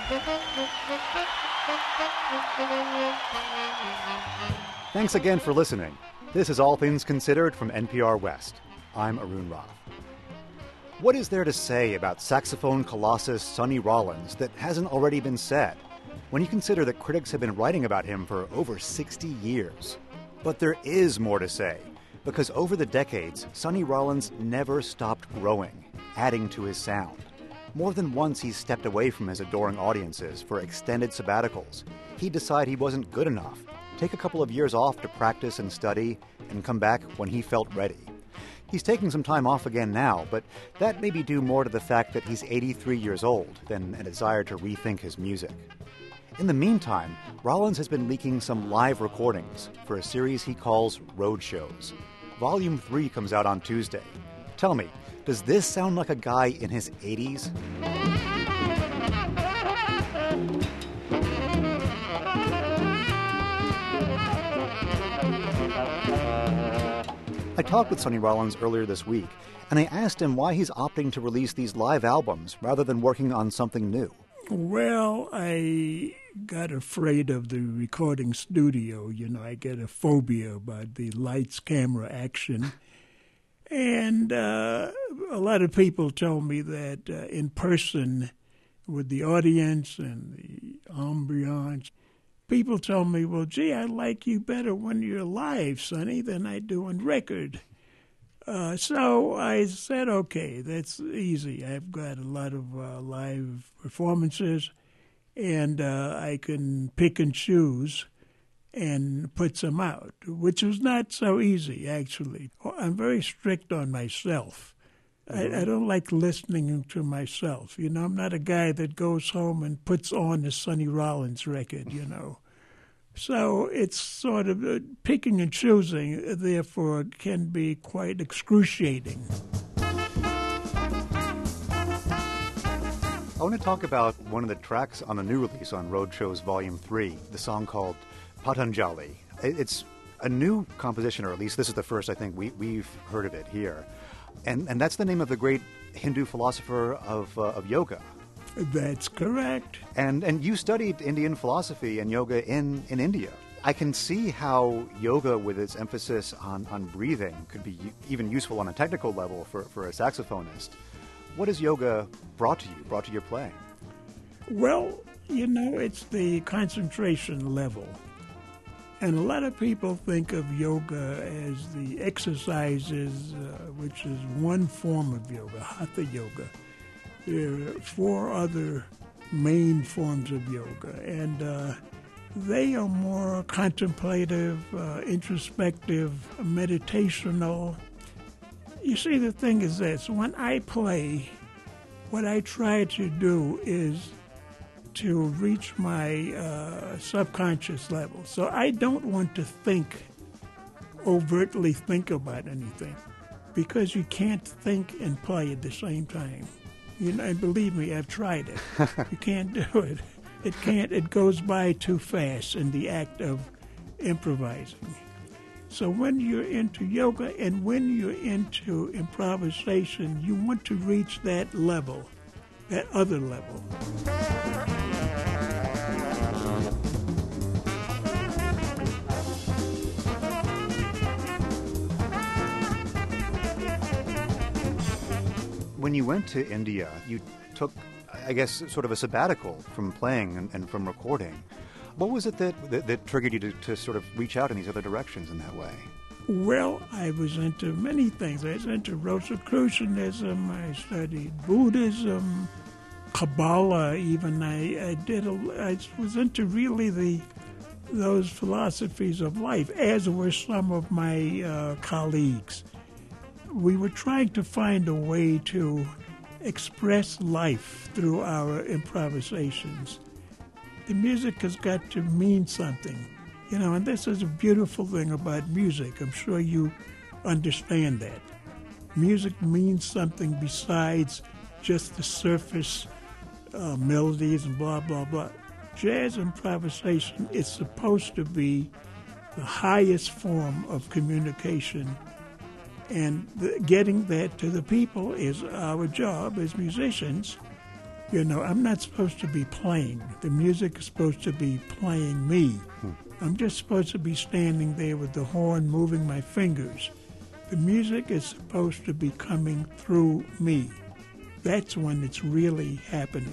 Thanks again for listening. This is All Things Considered from NPR West. I'm Arun Rath. What is there to say about saxophone colossus Sonny Rollins that hasn't already been said, when you consider that critics have been writing about him for over 60 years? But there is more to say, because over the decades, Sonny Rollins never stopped growing, adding to his sound. More than once he's stepped away from his adoring audiences for extended sabbaticals. He'd decide he wasn't good enough, take a couple of years off to practice and study, and come back when he felt ready. He's taking some time off again now, but that may be due more to the fact that he's 83 years old than a desire to rethink his music. In the meantime, Rollins has been leaking some live recordings for a series he calls Road Shows. Volume 3 comes out on Tuesday. Tell me, does this sound like a guy in his 80s? I talked with Sonny Rollins earlier this week, and I asked him why he's opting to release these live albums rather than working on something new. Well, I got afraid of the recording studio. I get a phobia about the lights, camera, action. And a lot of people told me that in person, with the audience and the ambiance, people told me, well, gee, I like you better when you're live, Sonny, than I do on record. So I said, okay, that's easy. I've got a lot of live performances, and I can pick and choose and put some out, which was not so easy, actually. I'm very strict on myself. I don't like listening to myself. I'm not a guy that goes home and puts on a Sonny Rollins record, So it's sort of picking and choosing, therefore, can be quite excruciating. I want to talk about one of the tracks on the new release on Road Shows Volume 3, the song called Patanjali. It's a new composition, or at least this is the first I think we've heard of it here. And that's the name of the great Hindu philosopher of yoga. That's correct. And you studied Indian philosophy and yoga in India. I can see how yoga, with its emphasis on breathing, could be even useful on a technical level for a saxophonist. What has yoga brought to your playing? Well, it's the concentration level. And a lot of people think of yoga as the exercises, which is one form of yoga, Hatha yoga. There are 4 other main forms of yoga, and they are more contemplative, introspective, meditational. You see, the thing is this. When I play, what I try to do is to reach my subconscious level. So I don't want to overtly think about anything, because you can't think and play at the same time. And believe me, I've tried it. You can't do it. It goes by too fast in the act of improvising. So when you're into yoga and when you're into improvisation, you want to reach that level, that other level. When you went to India, you took, I guess, sort of a sabbatical from playing and from recording. What was it that triggered you to sort of reach out in these other directions in that way? Well, I was into many things. I was into Rosicrucianism. I studied Buddhism, Kabbalah. Even I was into really those philosophies of life, as were some of my colleagues. We were trying to find a way to express life through our improvisations. The music has got to mean something, and this is a beautiful thing about music. I'm sure you understand that. Music means something besides just the surface melodies and blah, blah, blah. Jazz improvisation is supposed to be the highest form of communication, and getting that to the people is our job as musicians. You know, I'm not supposed to be playing. The music is supposed to be playing me. I'm just supposed to be standing there with the horn moving my fingers. The music is supposed to be coming through me. That's when it's really happening.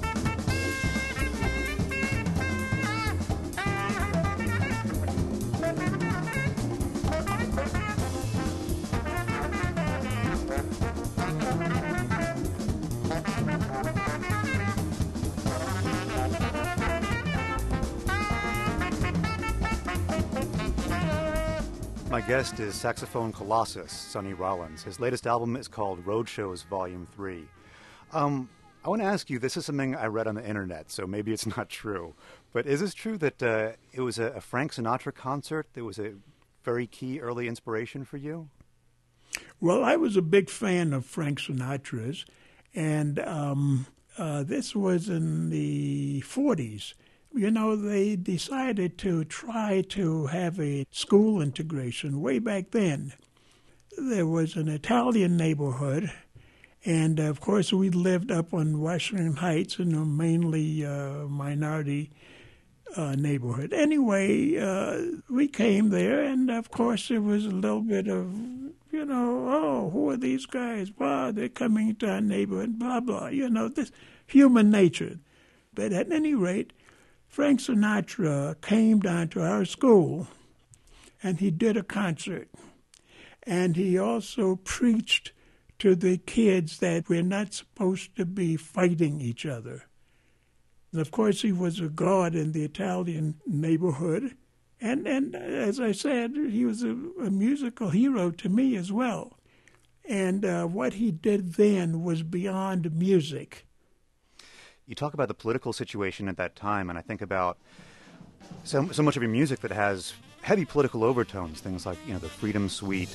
My guest is saxophone colossus Sonny Rollins. His latest album is called Roadshows Volume 3. I want to ask you, this is something I read on the internet, so maybe it's not true, but is this true that it was a Frank Sinatra concert that was a very key early inspiration for you? Well, I was a big fan of Frank Sinatra's, and this was in the 40s. You know, they decided to try to have a school integration way back then. There was an Italian neighborhood, and of course we lived up on Washington Heights in a mainly minority neighborhood. Anyway, we came there, and of course there was a little bit of, you know, oh, who are these guys? Blah, they're coming to our neighborhood, blah, blah. You know, this human nature. But at any rate, Frank Sinatra came down to our school, and he did a concert. And he also preached to the kids that we're not supposed to be fighting each other. And of course, he was a god in the Italian neighborhood. And as I said, he was a musical hero to me as well. And what he did then was beyond music. You talk about the political situation at that time, and I think about so much of your music that has heavy political overtones, things like, you know, the Freedom Suite.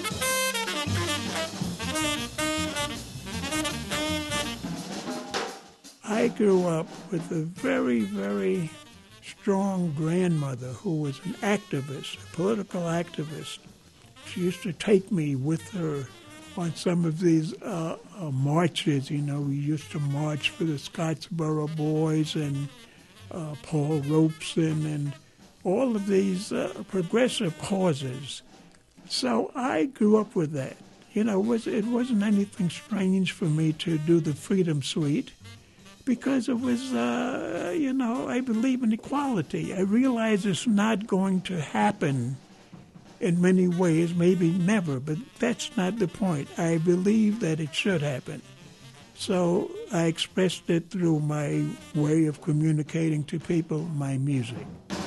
I grew up with a very, very strong grandmother who was an activist, a political activist. She used to take me with her on some of these marches. You know, we used to march for the Scottsboro Boys and Paul Robeson and all of these progressive causes. So I grew up with that. You know, it wasn't anything strange for me to do the Freedom Suite because it was, you know, I believe in equality. I realize it's not going to happen in many ways, maybe never, but that's not the point. I believe that it should happen. So I expressed it through my way of communicating to people, my music.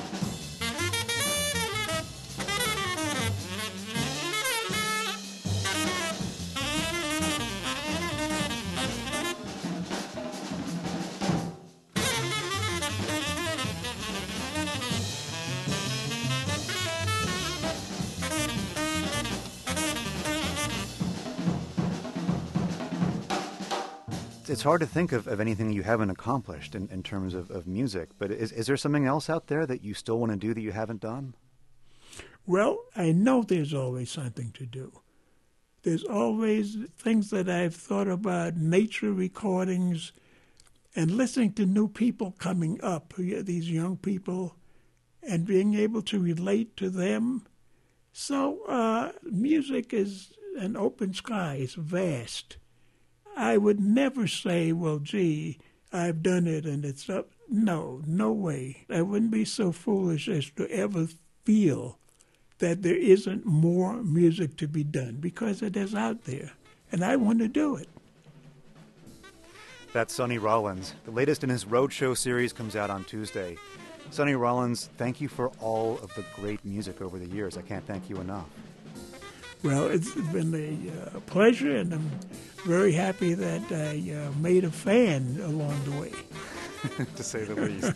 It's hard to think of anything you haven't accomplished in terms of music, but is there something else out there that you still want to do that you haven't done? Well, I know there's always something to do. There's always things that I've thought about, nature recordings, and listening to new people coming up, these young people, and being able to relate to them. So music is an open sky. It's vast. I would never say, well, gee, I've done it and it's up. No way. I wouldn't be so foolish as to ever feel that there isn't more music to be done, because it is out there, and I want to do it. That's Sonny Rollins. The latest in his Roadshow series comes out on Tuesday. Sonny Rollins, thank you for all of the great music over the years. I can't thank you enough. Well, it's been a pleasure, and I'm very happy that I made a fan along the way. To say the least.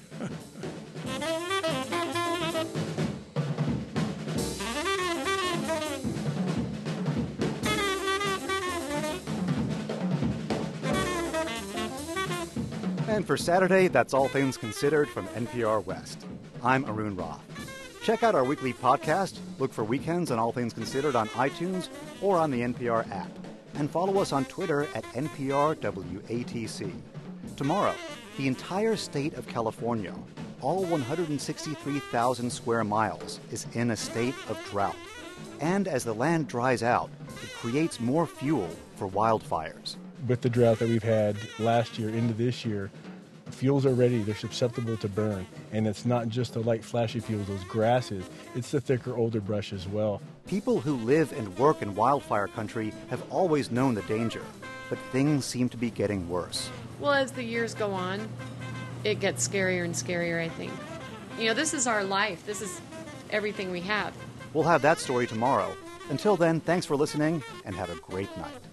And for Saturday, that's All Things Considered from NPR West. I'm Arun Roth. Check out our weekly podcast, look for Weekends on All Things Considered on iTunes or on the NPR app, and follow us on Twitter at NPRWATC. tomorrow. The entire state of California, all 163,000 square miles, is in a state of drought. And as the land dries out, it creates more fuel for wildfires. With the drought that we've had last year into this year, fuels are ready, they're susceptible to burn. And it's not just the light flashy fuels, those grasses, it's the thicker older brush as well. People who live and work in wildfire country have always known the danger, but things seem to be getting worse. Well, as the years go on, it gets scarier and scarier, I think. You know, this is our life. This is everything we have. We'll have that story tomorrow. Until then, thanks for listening and have a great night.